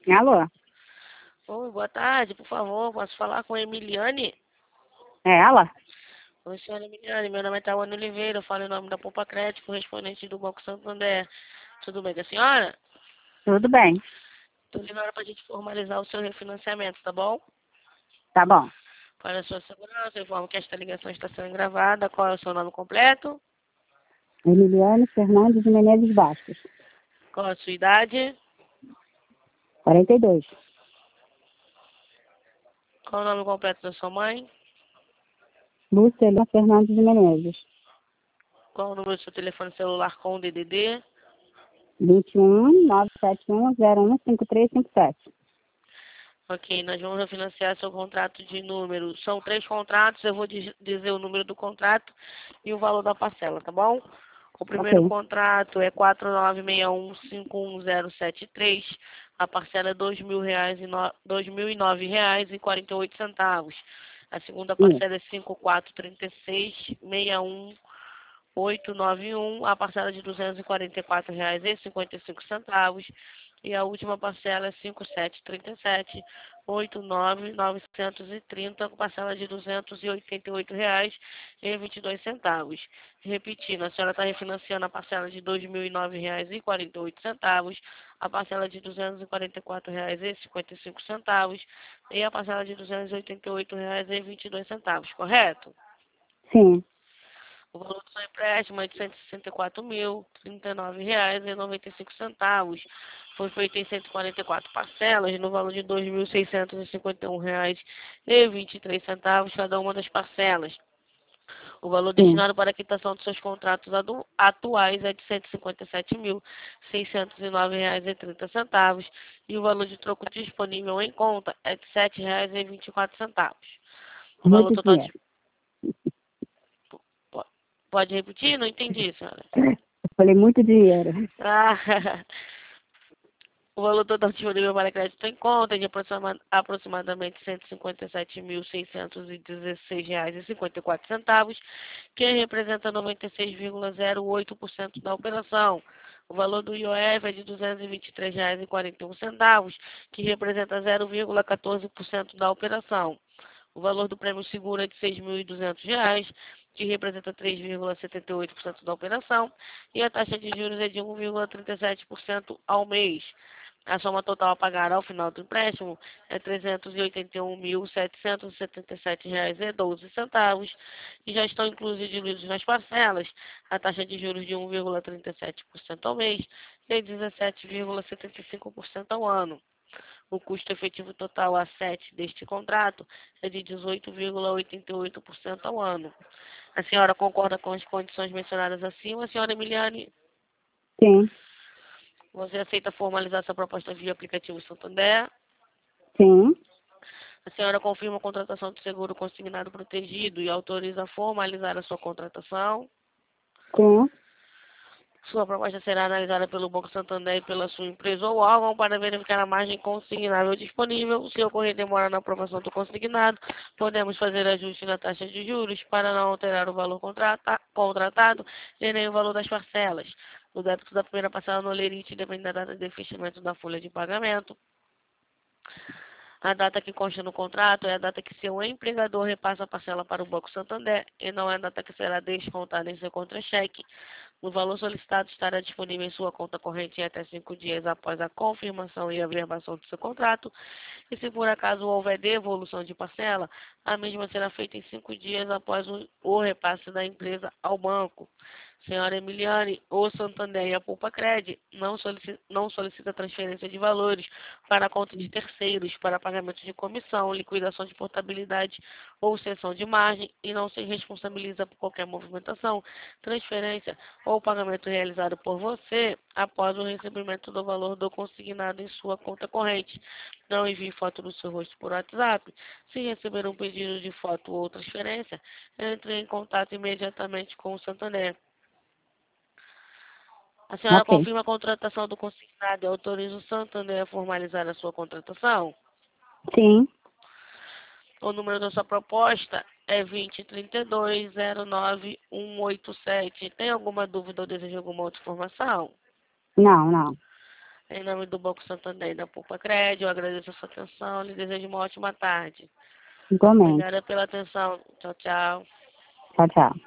Alô? Oi, boa tarde, por favor, posso falar com a Emiliane? É ela? Oi, senhora Emiliane, meu nome é Tawane Oliveira, eu falo em nome da Poupa Crédito, correspondente do Banco Santander. Tudo bem com a senhora? Tudo bem. Estou ligando para a gente formalizar o seu refinanciamento, tá bom? Tá bom. Para a sua segurança, eu informo que esta ligação está sendo gravada. Qual é o seu nome completo? Emiliane Fernandes de Menezes Bastos. Qual é a sua idade? 42. Qual é o nome completo da sua mãe? Lúcia Helena Fernandes de Menezes. Qual é o número do seu telefone celular com o DDD? 21 971 015357. Ok, nós vamos refinanciar seu contrato de número. São 3 contratos, eu vou dizer o número do contrato e o valor da parcela, tá bom? O primeiro Ok. contrato é 4961-51073. A parcela é R$ 2.009,48. A segunda Isso. parcela é 5436-61891. A parcela é de R$ 244,55. E a última parcela é 5737-89930, parcela de R$ 288,22. Repetindo, a senhora está refinanciando a parcela de R$ 2.009,48, a parcela de R$ 244,55 e a parcela de R$ 288,22, correto? Sim. O valor do seu empréstimo é de R$ 164.039,95. Foi feito em 144 parcelas, no valor de R$ 2.651,23, cada uma das parcelas. O valor Sim. destinado para a quitação dos seus contratos atuais é de R$ 157.609,30 e o valor de troco disponível em conta é de R$ 7,24. O valor Muito total dinheiro. de... Pode repetir? Não entendi, senhora. Eu falei muito dinheiro. Ah, o valor total disponível para crédito em conta é de aproximadamente R$ 157.616,54, que representa 96,08% da operação. O valor do IOF é de R$ 223,41, que representa 0,14% da operação. O valor do prêmio seguro é de R$ 6.200, que representa 3,78% da operação, e a taxa de juros é de 1,37% ao mês. A soma total a pagar ao final do empréstimo é R$ 381.777,12 e já estão inclusos e diluídos nas parcelas a taxa de juros de 1,37% ao mês e 17,75% ao ano. O custo efetivo total a 7 deste contrato é de 18,88% ao ano. A senhora concorda com as condições mencionadas acima, senhora Emiliane? Sim. Você aceita formalizar essa proposta via aplicativo Santander? Sim. A senhora confirma a contratação de seguro consignado protegido e autoriza a formalizar a sua contratação? Sim. Sua proposta será analisada pelo Banco Santander e pela sua empresa ou órgão para verificar a margem consignável disponível. Se ocorrer demora na aprovação do consignado, podemos fazer ajuste na taxa de juros para não alterar o valor contratado e nem o valor das parcelas. O débito da primeira parcela no lerite depende da data de fechamento da folha de pagamento. A data que consta no contrato é a data que seu empregador repassa a parcela para o Banco Santander e não é a data que será descontada em seu contra-cheque. O valor solicitado estará disponível em sua conta corrente em até 5 dias após a confirmação e averbação do seu contrato. E se por acaso houver devolução de parcela, a mesma será feita em 5 dias após o repasse da empresa ao banco. Senhora Emiliane, o Santander e a Poupa Cred não solicita transferência de valores para a conta de terceiros para pagamento de comissão, liquidação de portabilidade ou cessão de margem e não se responsabiliza por qualquer movimentação, transferência ou pagamento realizado por você após o recebimento do valor do consignado em sua conta corrente. Não envie foto do seu rosto por WhatsApp. Se receber um pedido de foto ou transferência, entre em contato imediatamente com o Santander. A senhora Ok. confirma a contratação do consignado e autoriza o Santander a formalizar a sua contratação? Sim. O número da sua proposta é 2032-09187. Tem alguma dúvida ou deseja alguma outra informação? Não, não. Em nome do Banco Santander e da Poupa Crédito, eu agradeço a sua atenção e lhe desejo uma ótima tarde. Igualmente. Obrigada pela atenção. Tchau, tchau. Tchau, tchau.